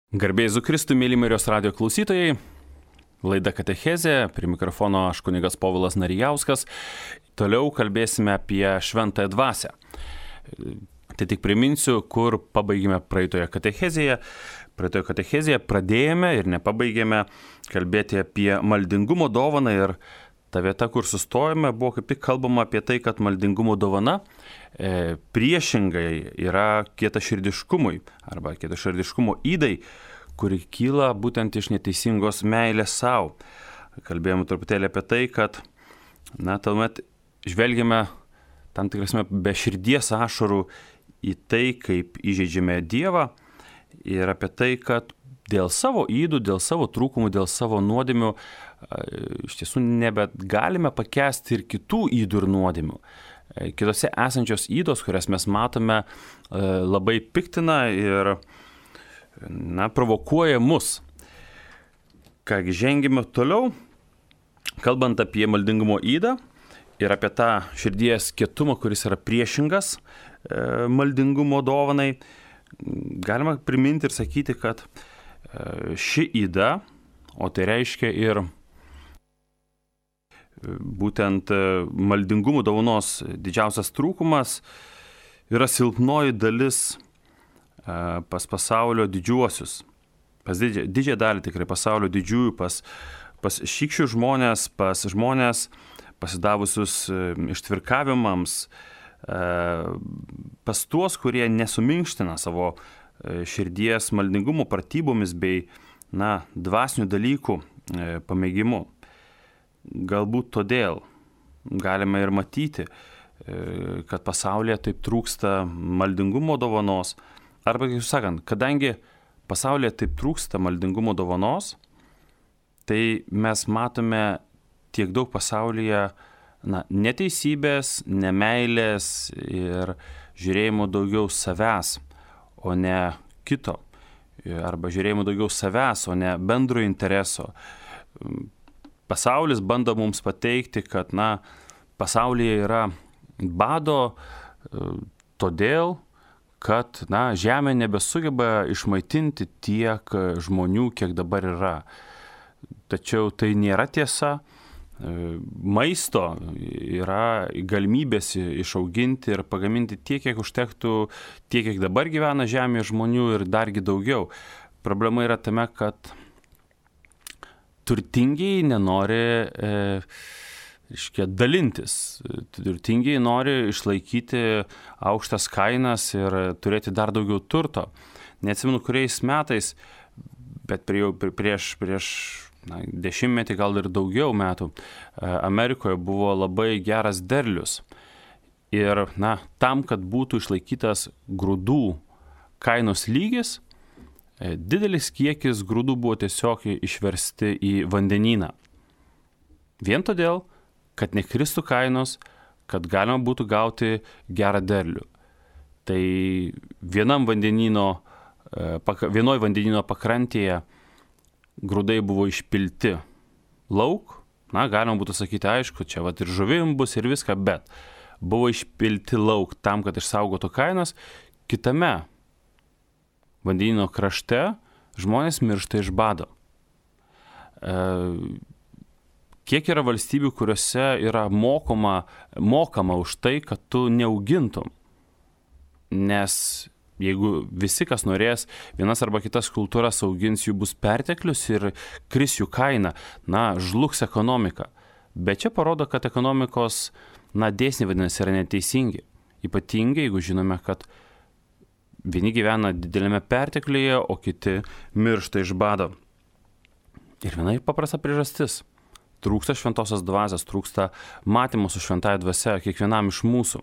Garbėjai Jėzui Kristui, mėly Marijos radijo klausytojai, laida Katechezė, prie mikrofono aš kunigas Povilas Narijauskas. Toliau kalbėsime apie šventąją dvasią. Tai tik priminsiu, kur pabaigėme praeitoje katechezėje. Praeitoje katechezėje pradėjome ir nepabaigėme kalbėti apie maldingumo dovaną ir ta vieta, kur sustojame, buvo kaip tik kalbama apie tai, kad maldingumo dovana priešingai yra kietaširdiškumui arba kietaširdiškumo ydai, kuri kyla būtent iš neteisingos meilės savo. Kalbėjome truputėlį apie tai, kad tuomet žvelgiame tam tikrasme be širdies ašarų į tai, kaip įžeidžiame Dievą ir apie tai, kad dėl savo ydų, dėl savo trūkumų, dėl savo nuodėmių iš tiesų nebet galime pakęsti ir kitų ydų ir nuodėmių. Kitose esančios ydos, kurias mes matome, labai piktina ir provokuoja mus. Kągi, žengime toliau, kalbant apie maldingumo ydą ir apie tą širdies kietumą, kuris yra priešingas maldingumo dovanai, galima priminti ir sakyti, kad ši yda, o tai reiškia ir būtent maldingumo dovanos didžiausias trūkumas, yra silpnoji dalis pas pasaulio didžiuosius. Pas didžiąją dalį tikrai pasaulio didžiųjų, pas šykščių žmonės, pas žmonės pasidavusius ištvirkavimams, pas tuos, kurie nesuminkština savo širdies maldingumo pratybomis bei dvasinių dalykų pamėgimu. Galbūt todėl galime ir matyti, kad pasaulyje taip trūksta maldingumo dovanos. Arba, kaip sakant, kadangi pasaulyje taip trūksta maldingumo dovanos, tai mes matome tiek daug pasaulyje neteisybės, nemeilės ir žiūrėjimo daugiau savęs, o ne kito. Arba žiūrėjimo daugiau savęs, o ne bendro intereso. Pasaulis bando mums pateikti, kad pasaulyje yra bado todėl, kad žemė nebesugeba išmaitinti tiek žmonių, kiek dabar yra. Tačiau tai nėra tiesa. Maisto yra galimybės išauginti ir pagaminti tiek, kiek užtektų, tiek, kiek dabar gyvena žemėje žmonių ir dargi daugiau. Problema yra tame, kad turtingiai nenori dalintis. Turtingiai nori išlaikyti aukštas kainas ir turėti dar daugiau turto. Neatsimenu, kuriais metais, bet prieš dešimtmetį, gal ir daugiau metų, Amerikoje buvo labai geras derlius. Ir tam, kad būtų išlaikytas grūdų kainos lygis, didelis kiekis grūdų buvo tiesiog išversti į vandenyną. Vien todėl, kad nekristų kainos, kad galima būtų gauti gerą derlių. Tai vienoj vandenyno pakrantėje grūdai buvo išpilti lauk. Galima būtų sakyti, aišku, čia ir žuvim bus ir viską, bet buvo išpilti lauk tam, kad išsaugotų kainas. Kitame vandenyno krašte žmonės miršta iš bado. Kiek yra valstybių, kuriuose yra mokama už tai, kad tu neaugintum. Nes jeigu visi, kas norės, vienas arba kitas kultūras augins, jų bus perteklius ir kris jų kaina, žlugs ekonomika. Bet čia parodo, kad ekonomikos dėsniai vadinasi yra neteisingi. Ypatingai, jeigu žinome, kad vieni gyvena didelėme pertekliuje, o kiti miršta iš bado. Ir viena paprasta priežastis. Trūksta šventosios dvasios, trūksta matymo su šventąja dvasia kiekvienam iš mūsų.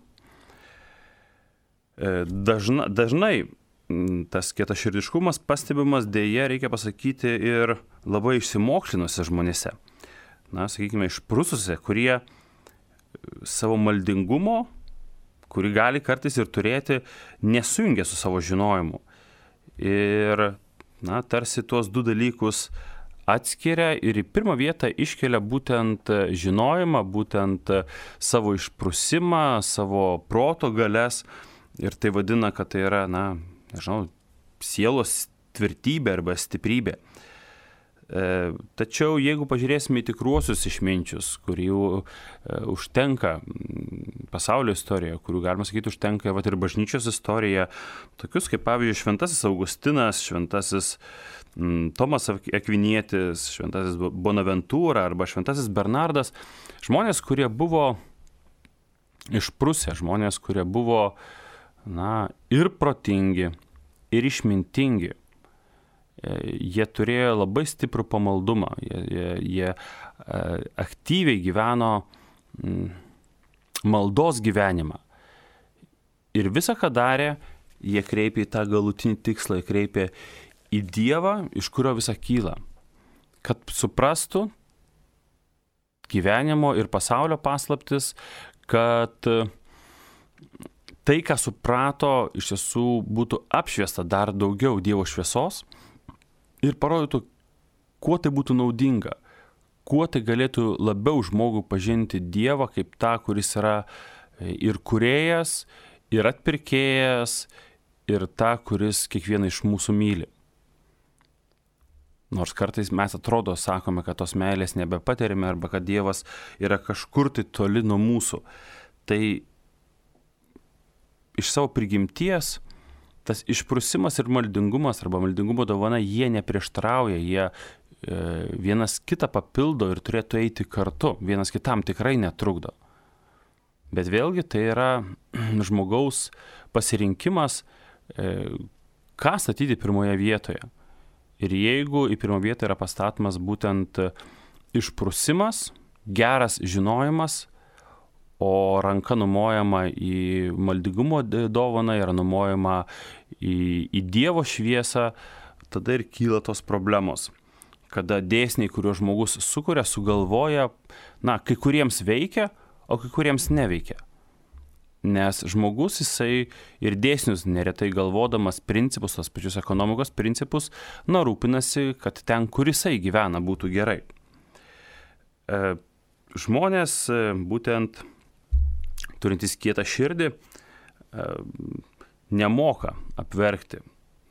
Dažnai tas kietaširdiškumas pastebimas, dėja, reikia pasakyti, ir labai išsimokslinuose žmonėse. Sakykime, išprususiuose, kurie savo maldingumo, kurį gali kartais ir turėti, nesujungia su savo žinojimu. Ir, tarsi tuos du dalykus atskiria ir į pirmą vietą iškelia būtent žinojimą, būtent savo išprusimą, savo proto galias. Ir tai vadina, kad tai yra, sielos tvirtybė arba stiprybė. Tačiau jeigu pažiūrėsime į tikruosius išminčius, kurių užtenka pasaulio istorijoje, kurių galima sakyti užtenka ir bažnyčios istorija, tokius kaip pavyzdžiui Šventasis Augustinas, Šventasis Tomas Akvinietis, Šventasis Bonaventūra arba Šventasis Bernardas, žmonės, kurie buvo išprusę, žmonės, kurie buvo ir protingi, ir išmintingi. Jie turėjo labai stiprų pamaldumą, jie aktyviai gyveno maldos gyvenimą. Ir visą, ką darė, jie kreipė į tą galutinį tikslą, jie kreipė į Dievą, iš kurio visa kyla. Kad suprastų gyvenimo ir pasaulio paslaptis, kad tai, ką suprato, iš tiesų būtų apšviesta dar daugiau Dievo šviesos, ir parodytų, kuo tai būtų naudinga, kuo tai galėtų labiau žmogų pažinti Dievą kaip tą, kuris yra ir kūrėjas, ir atpirkėjas, ir tą, kuris kiekvieną iš mūsų myli. Nors kartais mes sakome, kad tos meilės nebepatiriame arba kad Dievas yra kažkur tai toli nuo mūsų. Tai iš savo prigimties tas išprusimas ir maldingumas arba maldingumo dovana, jie neprieštrauja, jie vienas kitą papildo ir turėtų eiti kartu, vienas kitam tikrai netrukdo. Bet vėlgi tai yra žmogaus pasirinkimas, ką statyti pirmoje vietoje. Ir jeigu į pirmą vietą yra pastatomas būtent išprusimas, geras žinojimas, o ranka numojama į maldingumo dovaną, yra numojama į Dievo šviesą, tada ir kyla tos problemos. Kada dėsniai, kuriuos žmogus sukuria, sugalvoja, kai kuriems veikia, o kai kuriems neveikia. Nes žmogus jisai ir dėsnius neretai galvodamas principus, tos pačius ekonomikos principus, rūpinasi, kad ten, kur jisai gyvena, būtų gerai. Žmonės būtent turintys kietą širdį, nemoka apverkti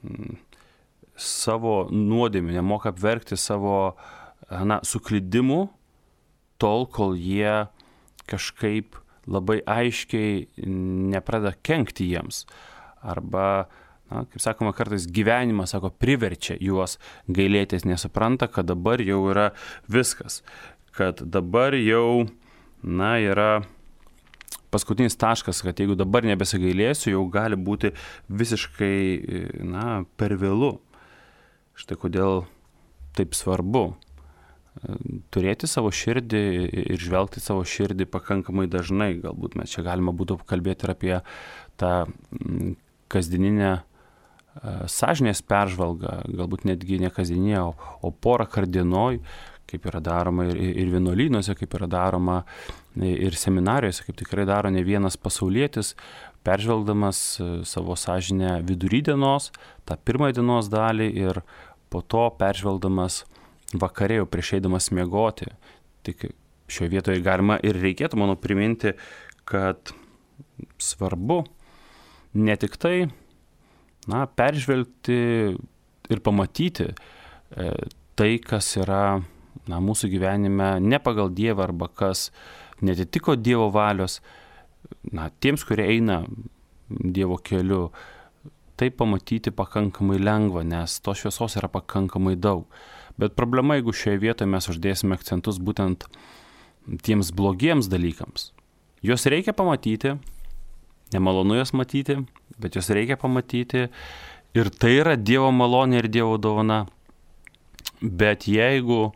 savo nuodėmių, nemoka apverkti savo suklydimų, tol, kol jie kažkaip labai aiškiai nepradeda kenkti jiems. Arba, kaip sakoma, kartais gyvenimas, priverčia juos gailėtis, nesupranta, kad dabar jau yra viskas, kad dabar jau, yra paskutinis taškas, kad jeigu dabar nebesigailėsiu, jau gali būti visiškai, per vėlu. Štai kodėl taip svarbu turėti savo širdį ir žvelgti savo širdį pakankamai dažnai. Galbūt mes čia galima būtų kalbėti ir apie tą kasdieninę sąžinės peržvalgą, galbūt netgi ne kasdieninė, o porą kart dienoj, kaip yra daroma ir vienuolynuose, kaip yra daroma ir seminarijose, kaip tikrai daro ne vienas pasaulietis, peržvelgdamas savo sąžinę vidury dienos, tą pirmąją dienos dalį ir po to peržvelgdamas vakarė, jau prieš eidamas miegoti. Tik šioje vietoje galima ir reikėtų, manau, priminti, kad svarbu ne tik tai, peržvelgti ir pamatyti tai, kas yra mūsų gyvenime ne pagal Dievą arba kas netitiko Dievo valios, tiems, kurie eina Dievo keliu, tai pamatyti pakankamai lengva, nes tos šviesos yra pakankamai daug. Bet problema, jeigu šioje vietoje mes uždėsime akcentus būtent tiems blogiems dalykams. Juos reikia pamatyti, nemalonu juos matyti, bet juos reikia pamatyti ir tai yra Dievo malonė ir Dievo dovana. Bet jeigu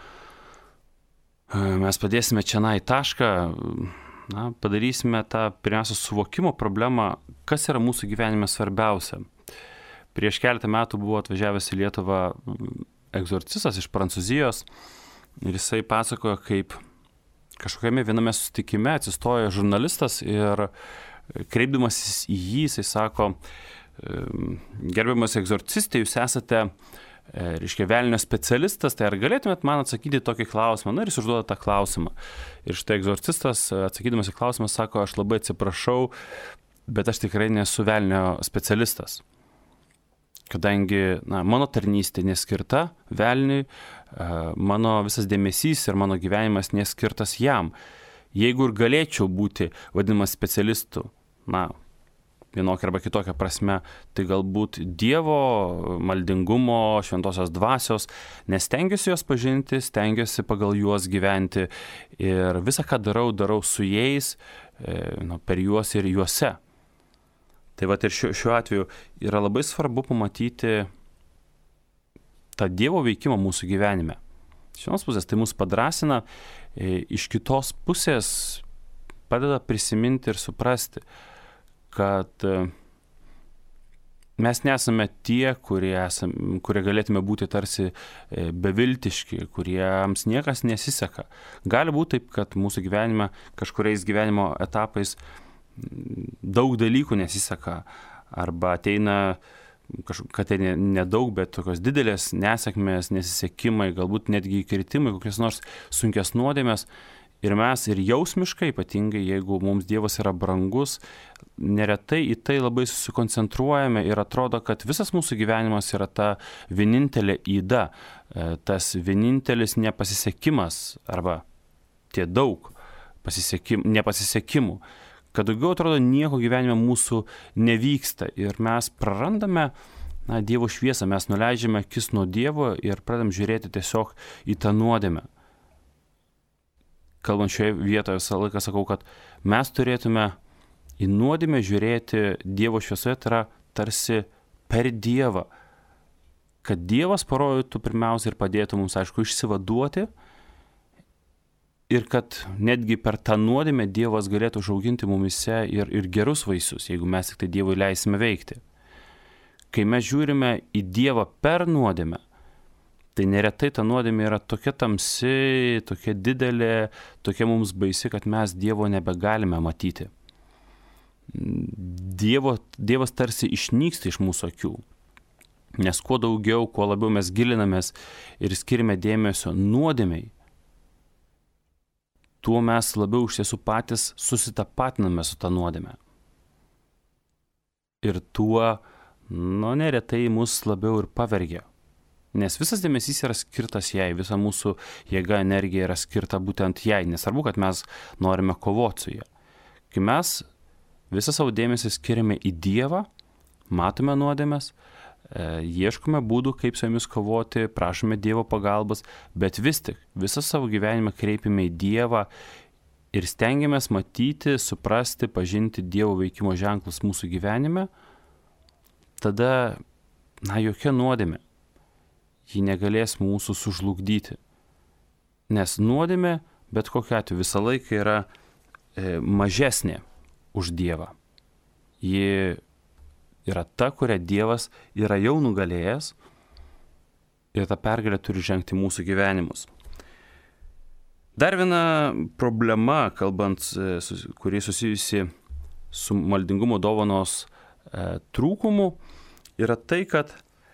mes padėsime čionai tašką, padarysime tą pirmiausia suvokimo problemą, kas yra mūsų gyvenime svarbiausia. Prieš keletą metų buvo atvažiavęs į Lietuvą egzorcistas iš Prancūzijos ir jisai pasakojo, kaip kažkokiame viename susitikime atsistojo žurnalistas ir kreipdamasis į jį, jisai sako, gerbiamas egzorcistė, jūs esate velnio specialistas, tai ar galėtumėt man atsakyti tokį klausimą? Ir jis užduoda tą klausimą. Ir štai egzorcistas, atsakydamas į klausimą, sako, aš labai atsiprašau, bet aš tikrai nesu velnio specialistas. kadangi mano tarnystė neskirta velniui, mano visas dėmesys ir mano gyvenimas neskirtas jam. Jeigu ir galėčiau būti vadinamas specialistu, vienokia arba kitokia prasme, tai galbūt Dievo maldingumo, šventosios dvasios, nes stengiuosi juos pažinti, stengiuosi pagal juos gyventi ir visą, ką darau su jais, per juos ir juose. Tai vat ir šiuo atveju yra labai svarbu pamatyti tą Dievo veikimą mūsų gyvenime. Iš vienos pusės tai mus padrasina, iš kitos pusės padeda prisiminti ir suprasti, kad mes nesame tie, kurie galėtume būti tarsi beviltiški, kuriems niekas nesiseka. Gali būti taip, kad mūsų gyvenime, kažkuriais gyvenimo etapais daug dalykų nesiseka, arba ateina kad tai nedaug, bet tokios didelės nesėkmės, nesisekimai, galbūt netgi įkritimai, kokios nors sunkias nuodėmės. Ir mes ir jausmiškai, ypatingai jeigu mums Dievas yra brangus, neretai į tai labai susikoncentruojame ir atrodo, kad visas mūsų gyvenimas yra ta vienintelė yda, tas vienintelis nepasisekimas arba tie daug nepasisekimų, kad daugiau atrodo nieko gyvenime mūsų nevyksta ir mes prarandame Dievo šviesą, mes nuleidžiame akis nuo Dievo ir pradedam žiūrėti tiesiog į tą nuodėmę. Kalbant šioje vietoje visą laiką sakau, kad mes turėtume į nuodėmę žiūrėti Dievo šviesoje, tai yra tarsi per Dievą, kad Dievas parodytų pirmiausia ir padėtų mums, aišku, išsivaduoti ir kad netgi per tą nuodėmę Dievas galėtų užauginti mumise ir gerus vaisius, jeigu mes tik tai Dievui leisime veikti. Kai mes žiūrime į Dievą per nuodėmę, tai neretai ta nuodėmė yra tokia tamsi, tokia didelė, tokia mums baisi, kad mes Dievo nebegalime matyti. Dievas tarsi išnyksta iš mūsų akių, nes kuo daugiau, kuo labiau mes gilinamės ir skirime dėmesio nuodėmei, tuo mes labiau iš tiesų patys susitapatiname su ta nuodėme. Ir tuo, neretai mus labiau ir pavergia. Nes visas dėmesys yra skirtas jai, visa mūsų jėga, energija yra skirta būtent jai, nesvarbu, kad mes norime kovoti su ja. Kai mes visą savo dėmesį skiriame į Dievą, matome nuodėmes, ieškome būdų, kaip su jomis kovoti, prašome Dievo pagalbos, bet vis tik visą savo gyvenimą kreipiame į Dievą ir stengiamės matyti, suprasti, pažinti Dievo veikimo ženklus mūsų gyvenime, tada, jokia nuodėmė, ji negalės mūsų sužlugdyti. Nes nuodėmė, bet kokiu atveju, visą laiką yra mažesnė už Dievą. Ji yra ta, kurią Dievas yra jau nugalėjęs ir ta pergalė turi žengti mūsų gyvenimus. Dar viena problema, kalbant, kuri susijusi su maldingumo dovanos trūkumu, yra tai, kad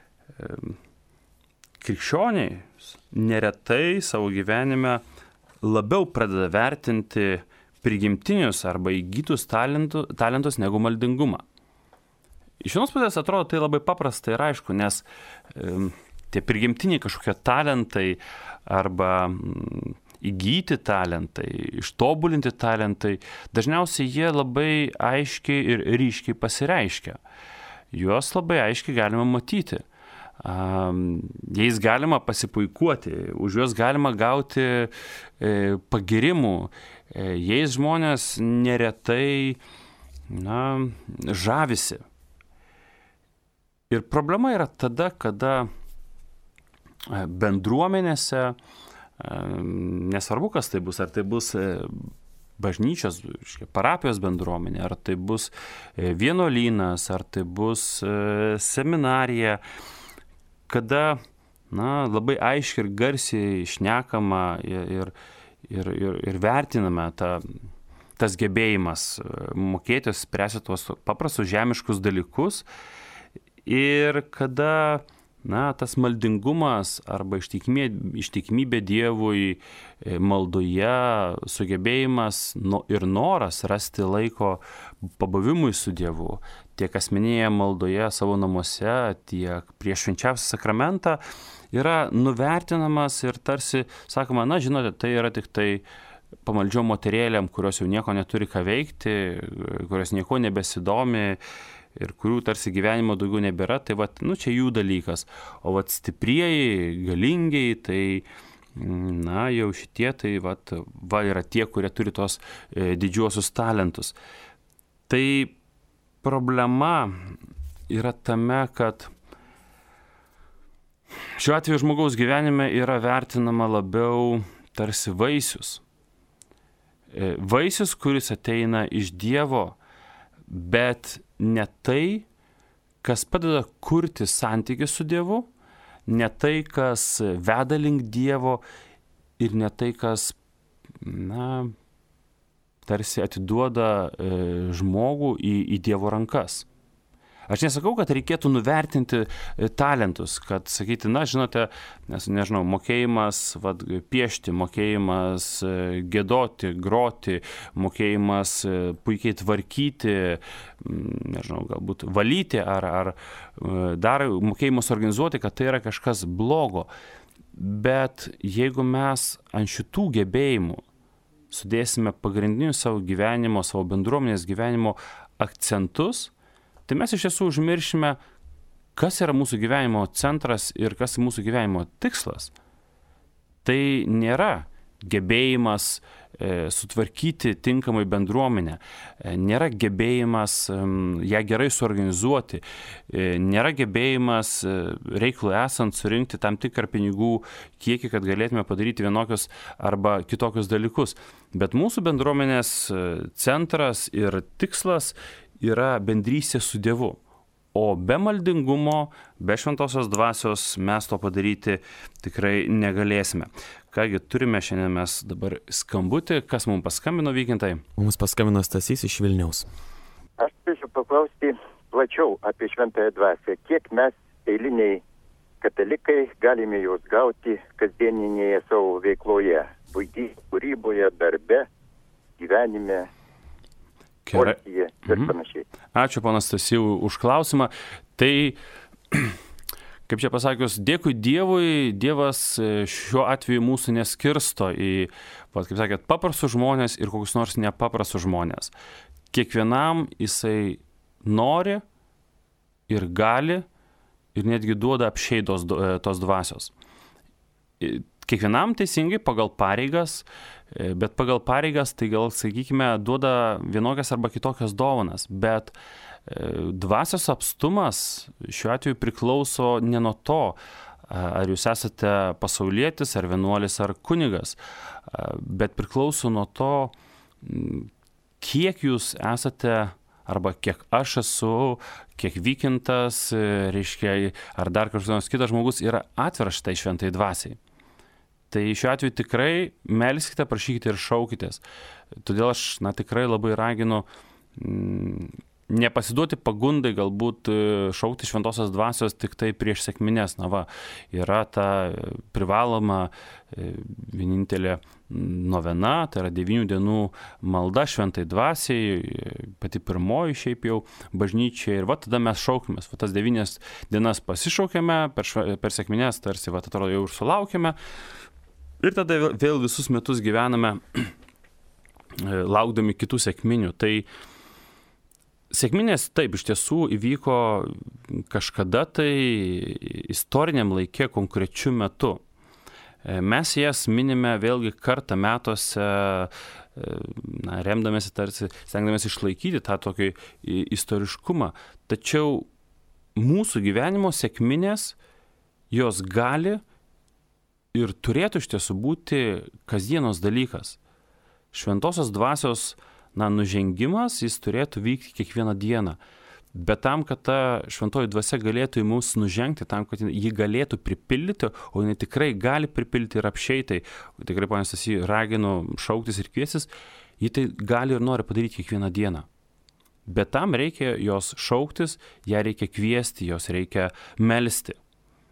krikščioniai neretai savo gyvenime labiau pradeda vertinti prigimtinius arba įgytus talentus negu maldingumą. Iš vienos pusės atrodo tai labai paprasta ir aišku, nes tie prigimtiniai kažkokie talentai arba įgyti talentai, ištobulinti talentai, dažniausiai jie labai aiškiai ir ryškiai pasireiškia. Juos labai aiškiai galima matyti. Jais galima pasipuikuoti, už juos galima gauti pagirimų. Jais žmonės neretai žavisi. Ir problema yra tada, kada bendruomenėse, nesvarbu kas tai bus, ar tai bus bažnyčios, parapijos bendruomenė, ar tai bus vienuolynas, ar tai bus seminarija, kada labai aiškiai ir garsiai šnekama ir vertiname tas gebėjimas mokėti spręsti tuos paprastus žemiškus dalykus. Ir kada tas maldingumas arba ištikimybė Dievui maldoje, sugebėjimas ir noras rasti laiko pabuvimui su Dievu, tiek asmeninėje maldoje savo namuose, tiek prieš švenčiausią sakramentą, yra nuvertinamas ir tarsi sakoma, žinote, tai yra tik tai pamaldžiom moterėlėm, kurios jau nieko neturi ką veikti, kurios nieko nebesidomi ir kurių tarsi gyvenimo daugiau nebėra, tai čia jų dalykas. O stiprieji, galingiai, tai jau šitie, tai yra tie, kurie turi tos didžiuosius talentus. Tai problema yra tame, kad šiuo atveju žmogaus gyvenime yra vertinama labiau tarsi vaisius. Vaisius, kuris ateina iš Dievo, bet ne tai, kas padeda kurti santykį su Dievu, ne tai, kas veda link Dievo ir ne tai, kas, tarsi atiduoda žmogų į Dievo rankas. Aš nesakau, kad reikėtų nuvertinti talentus, kad sakyti, žinote, nežinau, mokėjimas piešti, mokėjimas giedoti, groti, mokėjimas puikiai tvarkyti, nežinau, galbūt valyti ar dar mokėjimas organizuoti, kad tai yra kažkas blogo. Bet jeigu mes ant šitų gebėjimų sudėsime pagrindinius savo gyvenimo, savo bendruomenės gyvenimo akcentus, tai mes iš tiesų užmiršime, kas yra mūsų gyvenimo centras ir kas mūsų gyvenimo tikslas. Tai nėra gebėjimas sutvarkyti tinkamai bendruomenę, nėra gebėjimas ją gerai suorganizuoti, nėra gebėjimas reikalui esant surinkti tam tikrą pinigų kiekį, kad galėtume padaryti vienokius arba kitokius dalykus. Bet mūsų bendruomenės centras ir tikslas yra bendrystė su Dievu. O be maldingumo, be šventosios dvasios mes to padaryti tikrai negalėsime. Kągi, turime šiandien mes dabar skambutį. Kas mums paskambino, Vykintai? Mums paskambino Stasys iš Vilniaus. Aš turėčiau paklausti plačiau apie šventąją dvasią. Kiek mes, eiliniai katalikai, galime jos gauti kasdieninėje savo veikloje, buityje, kūryboje, darbe, gyvenime, porcijoje ir panašiai. Ačiū, ponas Stasijų, už klausimą. Tai, kaip čia pasakius, dėkui Dievui, Dievas šiuo atveju mūsų neskirsto į, kaip sakėt, paprastus žmonės ir kokius nors nepaprastus žmonės. Kiekvienam jisai nori ir gali ir netgi duoda apsčiai tos dvasios. Kiekvienam teisingai pagal pareigas, bet pagal pareigas tai gal, sakykime, duoda vienokias arba kitokias dovanas, bet dvasios apstumas šiuo atveju priklauso ne nuo to, ar jūs esate pasaulietis, ar vienuolis, ar kunigas, bet priklauso nuo to, kiek jūs esate, arba kiek aš esu, kiek Vykintas, reiškia, ar dar kažkoks kitas žmogus yra atviras šitai šventai dvasiai. Tai šiuo atveju tikrai melskite, prašykite ir šaukitės. Todėl aš tikrai labai raginu nepasiduoti pagundai galbūt šaukti šventosios dvasios tik tai prieš sekmines. Yra ta privaloma vienintelė novena, tai yra 9 dienų malda šventai dvasiai, pati pirmoji šiaip jau bažnyčiai. Ir tada mes šaukimės. Tas 9 dienas pasišaukėme, per sekmines tarsi atrodo jau ir sulaukėme. Ir tada vėl visus metus gyvename laukdami kitų sekminių. Tai sekminės taip iš tiesų įvyko kažkada tai istoriniam laikė konkrečiu metu. Mes jas minime vėlgi kartą metuose, remdamėsi tarsi, stengdamėsi išlaikyti tą tokį istoriškumą. Tačiau mūsų gyvenimo sekminės, jos gali ir turėtų iš tiesų būti kasdienos dalykas. Šventosios dvasios nužengimas, jis turėtų vykti kiekvieną dieną. Bet tam, kad ta šventoji dvasia galėtų į mus nužengti, tam, kad ji galėtų pripildyti, o jinai tikrai gali pripildyti ir apsčiai, tai tikrai, ponas Stasy, raginu šauktis ir kviestis, ji tai gali ir nori padaryti kiekvieną dieną. Bet tam reikia jos šauktis, ją reikia kviesti, jos reikia melsti.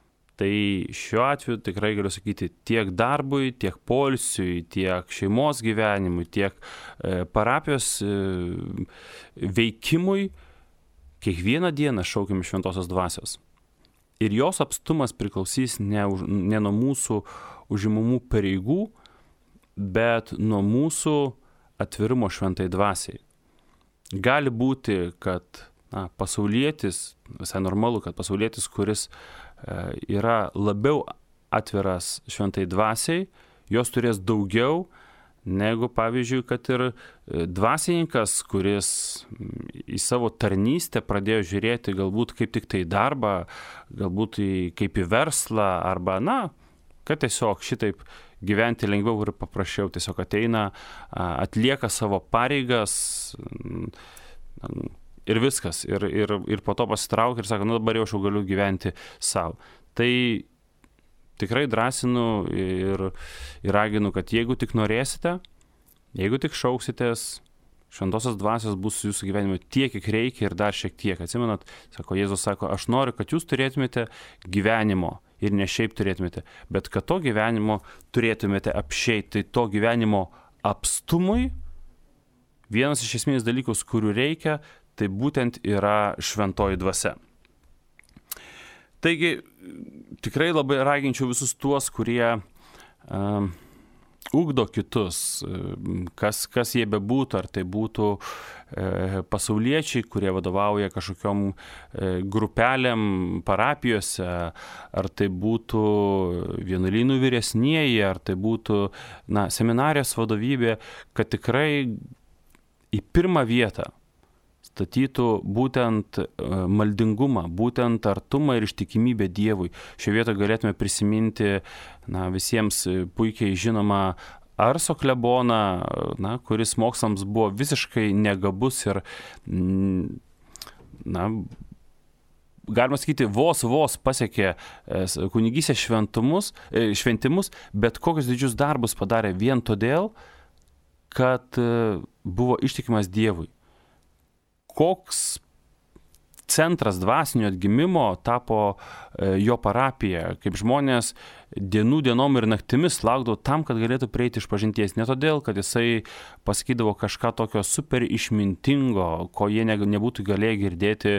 Tai šiuo atveju tikrai galiu sakyti tiek darbui, tiek poilsiui, tiek šeimos gyvenimui, tiek parapijos veikimui kiekvieną dieną šaukiame šventosios dvasios. Ir jos apstumas priklausys ne nuo mūsų užimamų pareigų, bet nuo mūsų atvirumo šventai dvasiai. Gali būti, kad pasaulietis, visai normalu, kad pasaulietis, kuris yra labiau atviras šventai dvasiai, jos turės daugiau negu, pavyzdžiui, kad ir dvasininkas, kuris į savo tarnystę pradėjo žiūrėti galbūt kaip tik tai darbą, galbūt kaip į verslą, arba, kad tiesiog šitaip gyventi lengviau ir paprasčiau, tiesiog ateina, atlieka savo pareigas ir viskas, ir po to pasitraukia ir sako, dabar jau aš galiu gyventi savo. Tai tikrai drąsinu ir raginu, kad jeigu tik norėsite, jeigu tik šauksitės, šventosios dvasios bus jūsų gyvenime tiek, kiek reikia ir dar šiek tiek. Atsimenat, Jėzus sako, aš noriu, kad jūs turėtumėte gyvenimo ir ne šiaip turėtumėte, bet kad to gyvenimo turėtumėte apšeit. Tai to gyvenimo apstumui vienas iš esmės dalykus, kurių reikia, tai būtent yra šventoji dvasia. Taigi, tikrai labai raginčiau visus tuos, kurie ugdo kitus, kas jie bebūtų, ar tai būtų pasauliečiai, kurie vadovauja kažkokiom grupelėm parapijose, ar tai būtų vienuolynų vyresnieji, ar tai būtų seminarijos vadovybė, kad tikrai į pirmą vietą statytų būtent maldingumą, būtent artumą ir ištikimybę Dievui. Šioje vietoje galėtume prisiminti visiems puikiai žinomą Arso kleboną, kuris mokslams buvo visiškai negabus ir, galima sakyti, vos pasiekė kunigystės šventimus, bet kokius didžius darbus padarė vien todėl, kad buvo ištikimas Dievui. Koks centras dvasinio atgimimo tapo jo parapija, kaip žmonės dienom ir naktimis laukdavo tam, kad galėtų prieiti išpažinties. Ne todėl, kad jisai pasakydavo kažką tokio super išmintingo, ko jie nebūtų galėję girdėti,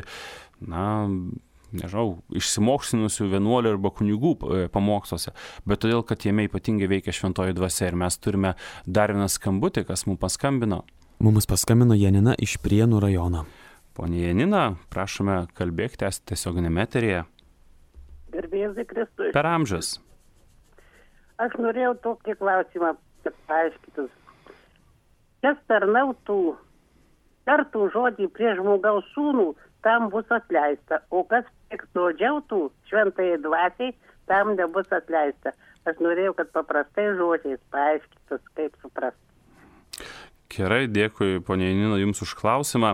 išsimokslinusių vienuolių arba kunigų pamoksluose, bet todėl, kad jame ypatingai veikia šventoji dvasia. Ir mes turime dar vieną skambutį, kas mums paskambino. Mums paskambino Janina iš Prienų rajono. Pone Janina, prašome kalbėkite tiesioginėme eteryje. Garbėzai Kristui. Per amžius. Aš norėjau tokį klausimą paaiškinti. Kas tarnautų žodį prie žmogaus sūnų, tam bus atleista, o kas piktnaudžiautų šventajai dvasiai, tam nebus atleista. Aš norėjau, kad paprastai žodžiais paaiškintas, kaip suprasti. Gerai, dėkui, ponia Janina, jums už klausimą.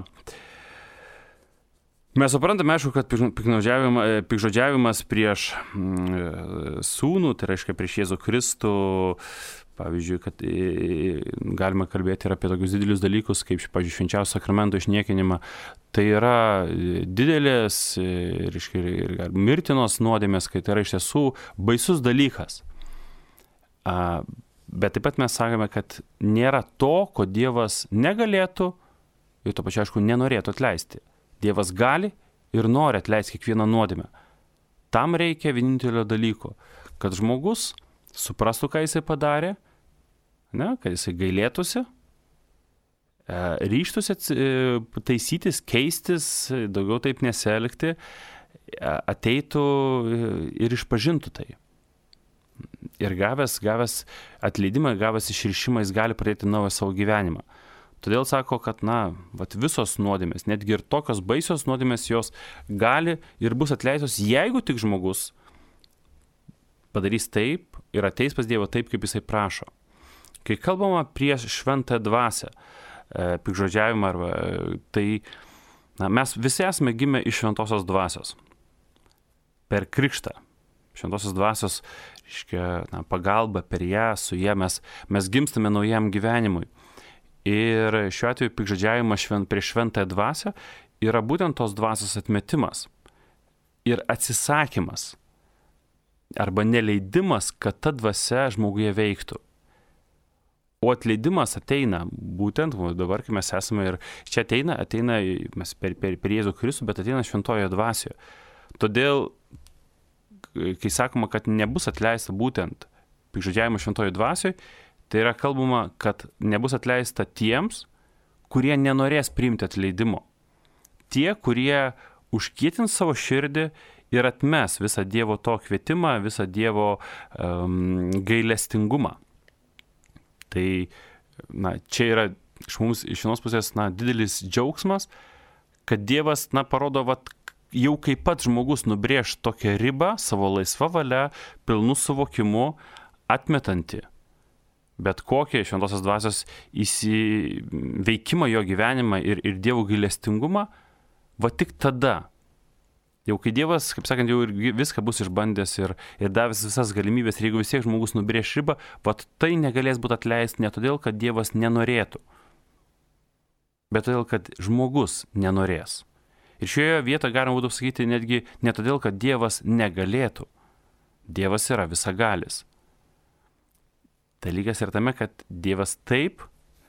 Mes suprantame, aišku, kad piktžodžiavimas prieš sūnų, tai reiškia prieš Jėzų Kristų, pavyzdžiui, kad galima kalbėti ir apie tokius didelius dalykus, kaip, pavyzdžiui, švenčiausio sakramento išniekinimą. Tai yra didelės ir mirtinos nuodėmės, kai tai yra iš tiesų baisus dalykas. Bet taip pat mes sakome, kad nėra to, ko Dievas negalėtų ir to pačiu, aišku, nenorėtų atleisti. Dievas gali ir nori atleisti kiekvieną nuodėmę. Tam reikia vienintelio dalyko, kad žmogus suprastų, ką jisai padarė, kad jisai gailėtųsi, ryžtųsi taisytis, keistis, daugiau taip nesielgti, ateitų ir išpažintų tai. Ir gavęs atleidimą, gavęs išrišimą, jis gali pradėti naują savo gyvenimą. Todėl sako, kad visos nuodėmės, netgi ir tokios baisios nuodėmės, jos gali ir bus atleistos, jeigu tik žmogus padarys taip ir ateis pas Dievą taip, kaip jisai prašo. Kai kalbama prieš šventąją dvasią, piktžodžiavimą, tai mes visi esame gimę iš šventosios dvasios. Per krikštą. Šventosios dvasios, pagalba per ją, su ją mes gimstame naujam gyvenimui. Ir šiuo atveju piktžodžiavimas prieš šventąją dvasią yra būtent tos dvasios atmetimas ir atsisakymas arba neleidimas, kad ta dvasia žmoguje veiktų. O atleidimas ateina būtent, dabar, kai mes esame ir čia ateina mes per Jėzų Kristų, bet ateina šventojoje dvasioje. Todėl, kai sakoma, kad nebus atleista būtent piktžodžiavimo šventojoje dvasioje, tai yra kalbama, kad nebus atleista tiems, kurie nenorės priimti atleidimo. Tie, kurie užkietins savo širdį ir atmes visą Dievo to kvietimą, visą Dievo gailestingumą. Tai čia yra iš vienos pusės didelis džiaugsmas, kad Dievas parodo, jau kaip pats žmogus nubrėž tokią ribą savo laisvą valią, pilnu suvokimu, atmetanti bet kokį šventosios dvasios veikimą jo gyvenimą ir Dievo gailestingumą, tik tada. Jau kai Dievas, kaip sakant, jau ir viską bus išbandęs ir davęs visas galimybės, ir jeigu vis tiek žmogus nubrėš ribą, tai negalės būti atleisti ne todėl, kad Dievas nenorėtų, bet todėl, kad žmogus nenorės. Ir šioje vietoje galima būtų sakyti netgi ne todėl, kad Dievas negalėtų. Dievas yra visagalis. Dalykas yra tame, kad Dievas taip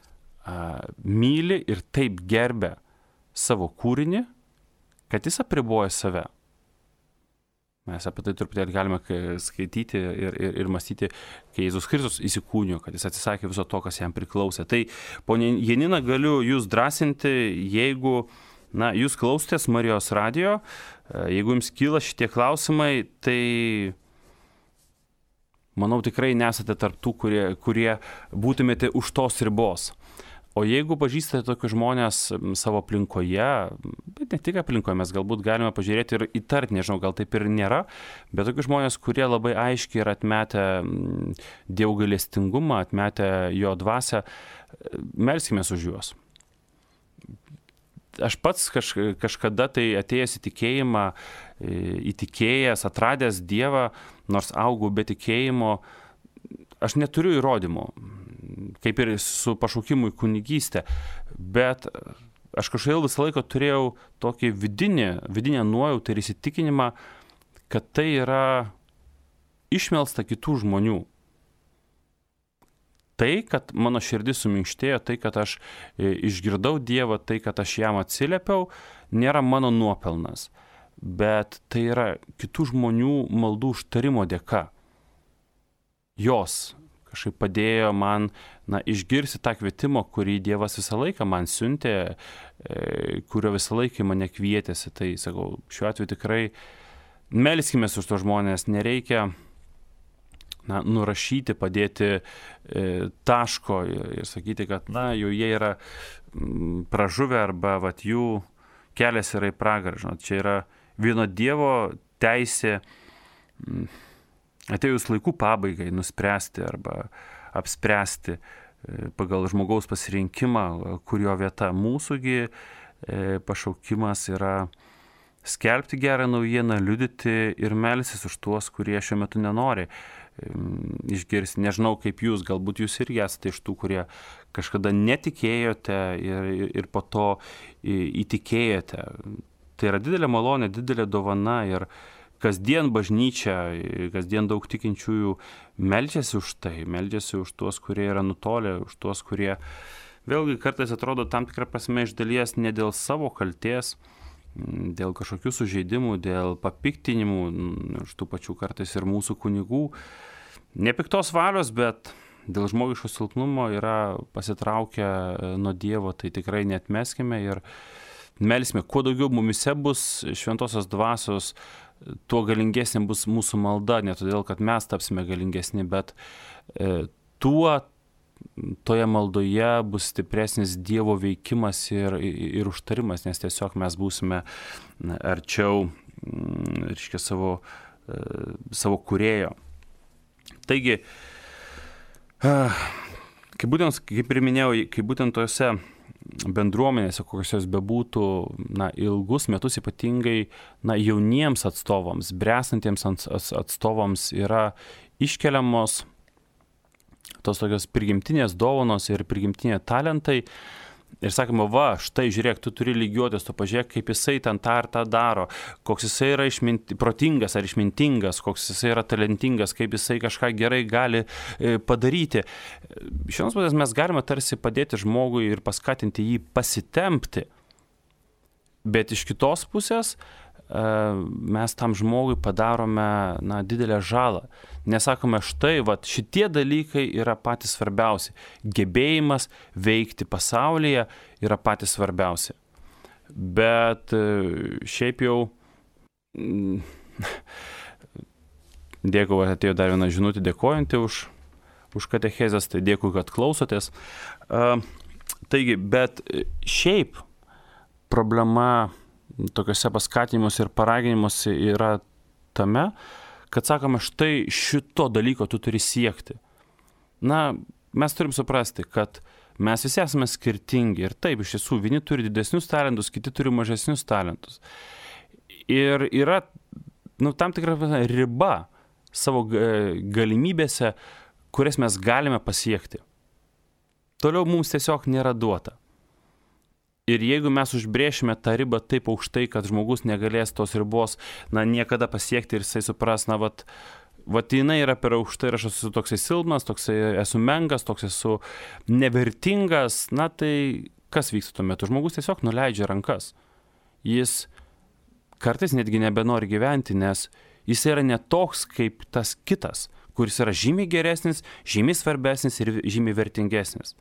myli ir taip gerbia savo kūrinį, kad jis apriboja save. Mes apie tai truputėlį galime skaityti ir mąstyti, kai Jėzus Kristus įsikūnijo, kad jis atsisakė viso to, kas jam priklausė. Tai, ponia Janina, galiu jūs drąsinti, jeigu jūs klausotės Marijos radijo, jeigu jums kyla šitie klausimai, tai manau tikrai nesate tarp tų, kurie būtumėte už tos ribos. O jeigu pažįstate tokius žmonės savo aplinkoje, bet ne tik aplinkoje, mes galbūt galime pažiūrėti ir įtarti, nežinau, gal taip ir nėra, bet tokius žmonės, kurie labai aiškiai yra atmetę Dievo gailestingumą, atmetę jo dvasią, melskimės už juos. Aš pats kažkada tai atėjęs į tikėjimą, įtikėjęs, atradęs Dievą, nors augau be tikėjimo, aš neturiu įrodymų, kaip ir su pašaukimu į kunigystę, bet aš kažkaip visą laiką turėjau tokį vidinę nuojautą ir įsitikinimą, kad tai yra išmelsta kitų žmonių. Tai, kad mano širdis suminkštėjo, tai, kad aš išgirdau Dievą, tai, kad aš jam atsiliepiau, nėra mano nuopelnas, bet tai yra kitų žmonių maldų užtarimo dėka. Jos kažkaip padėjo man išgirsti tą kvietimą, kurį Dievas visą laiką man siuntė, kurio visą laiką mane kvietėsi. Tai sakau, šiuo atveju tikrai melskimės už tos žmonės, nereikia nurašyti, padėti taško ir sakyti, kad jau jie yra pražuvę arba jų kelias yra į pragarą. Čia yra vieno Dievo teisė atėjus laikų pabaigai nuspręsti arba apspręsti pagal žmogaus pasirinkimą, kurio vieta. Mūsųgi pašaukimas yra skelbti gerą naujieną, liudyti ir melstis už tuos, kurie šiuo metu nenori išgirsti. Nežinau, kaip jūs, galbūt jūs irgi esate iš tų, kurie kažkada netikėjote ir po to įtikėjote. Tai yra didelė malonė, didelė dovana ir kasdien bažnyčia, kasdien daug tikinčiųjų meldžiasi už tai, meldžiasi už tuos, kurie yra nutolę, už tuos, kurie vėlgi kartais atrodo tam tikrą prasme iš dalies ne dėl savo kaltės, dėl kažkokių sužeidimų, dėl papiktinimų, iš tų pačių kartais ir mūsų kunigų, ne piktos valios, bet dėl žmogiško silpnumo yra pasitraukę nuo Dievo, tai tikrai neatmeskime ir melsime, kuo daugiau mumise bus šventosios dvasios, tuo galingesnė bus mūsų malda, ne todėl, kad mes tapsime galingesni, bet toje maldoje bus stipresnis Dievo veikimas ir užtarimas, nes tiesiog mes būsime arčiau, reiškia, savo kūrėjo. Taigi, kaip ir minėjau, kai būtent tose bendruomenėse, kokios jos bebūtų, ilgus metus ypatingai jauniems atstovams, bręstantiems atstovams yra iškeliamos tos tokios prigimtinės dovanos ir prigimtiniai talentai, ir sakoma, va, štai žiūrėk, tu turi lygiuotis, tu pažiūrėk, kaip jisai ten tą ir tą daro, koks jisai yra protingas ar išmintingas, koks jisai yra talentingas, kaip jisai kažką gerai gali padaryti. Iš vienos pusės mes galime tarsi padėti žmogui ir paskatinti jį pasitempti, bet iš kitos pusės mes tam žmogui padarome didelę žalą. Nesakome, štai, vat, šitie dalykai yra patys svarbiausi. Gebėjimas veikti pasaulyje yra patys svarbiausi. Bet šiaip jau dėkui, atėjo dar viena žinutė dėkojanti už katechezės, tai dėkui, kad klausotės. Taigi, bet šiaip problema tokiuose paskatinimuose ir paraginimuose yra tame, kad sakome, štai šito dalyko tu turi siekti. Mes turim suprasti, kad mes visi esame skirtingi ir taip, iš tiesų, vieni turi didesnius talentus, kiti turi mažesnius talentus. Ir yra tam tikra riba savo galimybėse, kurias mes galime pasiekti. Toliau mums tiesiog nėra duota. Ir jeigu mes užbrėšime tą ribą taip aukštai, kad žmogus negalės tos ribos niekada pasiekti ir jisai supras, vat jinai yra per aukšta ir aš esu toksai silpnas, toksai esu menkas, toks esu nevertingas, tai kas vyksta tuo metu? Žmogus tiesiog nuleidžia rankas. Jis kartais netgi nebenori gyventi, nes jis yra netoks kaip tas kitas, kuris yra žymiai geresnis, žymiai svarbesnis ir žymiai vertingesnis.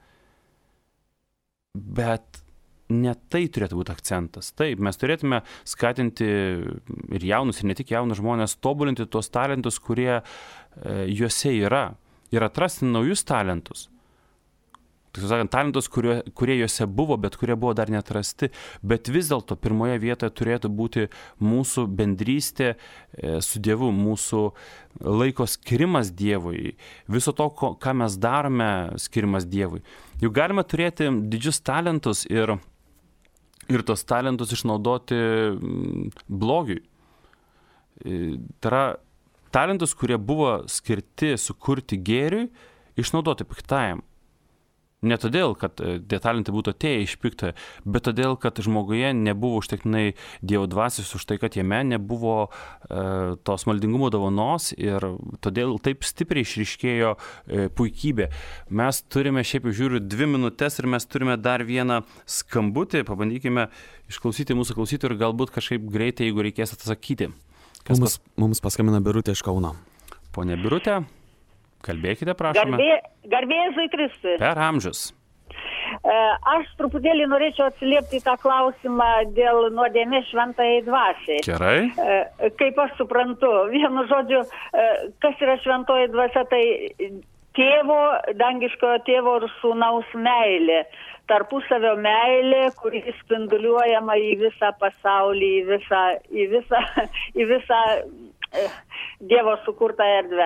Bet ne tai turėtų būti akcentas. Taip, mes turėtume skatinti ir jaunus, ir ne tik jaunus žmonės tobulinti tuos talentus, kurie juose yra. Ir atrasti naujus talentus. Tiksliau sakant, talentus, kurie juose buvo, bet kurie buvo dar neatrasti. Bet vis dėlto pirmoje vietoje turėtų būti mūsų bendrystė su Dievu, mūsų laiko skirimas Dievui. Viso to, ką mes darome, skirimas Dievui. Juk galime turėti didžius talentus ir tos talentus išnaudoti blogiui. Tai yra talentus, kurie buvo skirti sukurti gėriui, išnaudoti piktajam. Ne todėl, kad tie talentai būtų atėję iš piktojo, bet todėl, kad žmoguje nebuvo užtektinai Dievo dvasios už tai, kad jame nebuvo tos maldingumo dovanos ir todėl taip stipriai išryškėjo puikybė. Mes turime, šiaip žiūriu, 2 minutės ir mes turime dar vieną skambutį. Pabandykime išklausyti mūsų klausytojų ir galbūt kažkaip greitai, jeigu reikės atsakyti. Mums paskambina Birutė iš Kauno. Pone Birutė, kalbėkite, prašome. Garbė Jėzui Kristui. Per amžius. Aš truputėlį norėčiau atsiliepti tą klausimą dėl nuodėmės šventajai dvasiai. Gerai. Kaip aš suprantu, vienu žodžiu, kas yra šventoji dvasia, tai tėvo, dangiškojo tėvo ir sūnaus meilė. Tarpusavio meilė, kuri spinduliuojama į visą pasaulį, į visą Dievo sukurtą erdvę.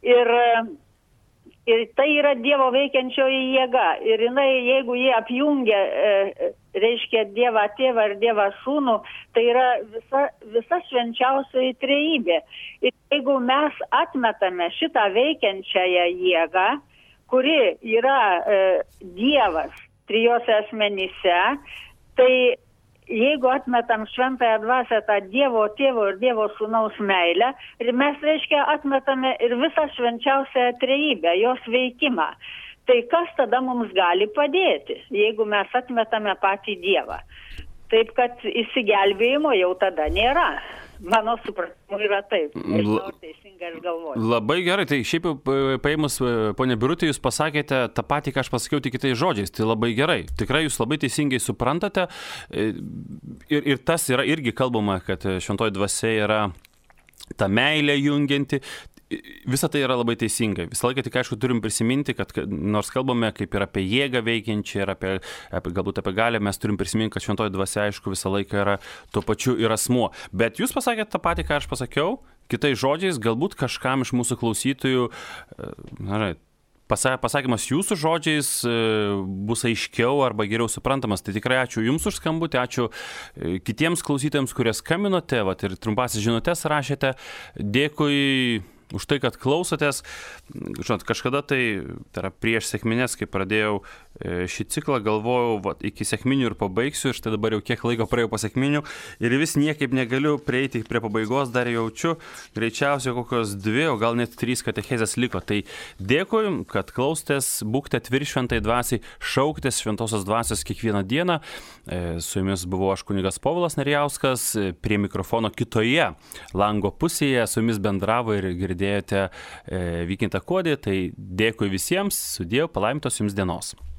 Ir tai yra Dievo veikiančioji jėga. Ir jinai, jeigu jie apjungia, reiškia Dievą tėvą ir Dievą sūnų, tai yra visa švenčiausioji trejybė. Ir jeigu mes atmetame šitą veikiančiąją jėgą, kuri yra Dievas trijose asmenyse, tai jeigu atmetam šventąją dvasią, tą Dievo tėvo ir Dievo sūnaus meilę, ir mes, reiškia, atmetame ir visą švenčiausią trejybę, jos veikimą. Tai kas tada mums gali padėti, jeigu mes atmetame patį Dievą? Taip, kad išsigelbėjimo jau tada nėra. Mano supratimu yra taip. Nežinau, teisingai aš galvoju. Labai gerai, tai šiaip paėmus, ponė Birutė, jūs pasakėte tą patį, ką aš pasakiau, tik kitais žodžiais. Tai labai gerai. Tikrai jūs labai teisingai suprantate. Ir tas yra irgi kalbama, kad šventoji dvasia yra ta meilė jungianti. Visa tai yra labai teisinga. Visą laiką tik aišku turim prisiminti, kad nors kalbame kaip ir apie jėgą veikiančią ir galbūt apie galią, mes turim prisiminti, kad šventoji dvasia aišku visą laiką yra tuo pačiu ir asmuo. Bet jūs pasakėte tą patį, ką aš pasakiau, kitais žodžiais, galbūt kažkam iš mūsų klausytojų, pasakymas jūsų žodžiais bus aiškiau arba geriau suprantamas. Tai tikrai ačiū Jums už skambutį, ačiū kitiems klausytojams, kurie skambinote, ir trumpasis žinutės rašėte. Dėkui už tai, kad klausotės. Žinot, kažkada tai yra prieš sekmines, kai pradėjau šį ciklą, galvojau, iki sekminių ir pabaigsiu, ir štai dabar jau kiek laiko praėjau po sekminių ir vis niekaip negaliu prieiti prie pabaigos, dar jaučiu, greičiausiai kokios 2, o gal net 3 katechezės liko. Tai dėkui, kad klausotės, būkite atviri šventai dvasiai, šauktės šventosios dvasios kiekvieną dieną. Su jumis buvo aš kunigas Povilas Nerijauskas, prie mikrofono kitoje lango pusėje, su jumis bendravo ir girdėjote Vykintą Kuodį. Tai dėkui visiems, sudėjau, palaimintos jums dienos.